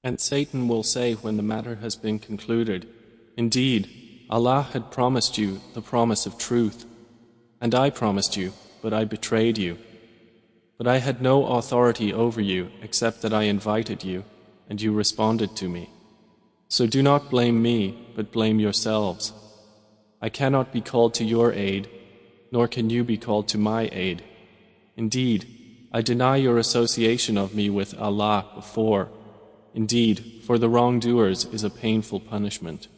And Satan will say when the matter has been concluded, "Indeed, Allah had promised you the promise of truth, and I promised you, but I betrayed you. But I had no authority over you except that I invited you, and you responded to me. So do not blame me, but blame yourselves. I cannot be called to your aid, nor can you be called to my aid. Indeed, I deny your association of me with Allah before. Indeed, for the wrongdoers is a painful punishment."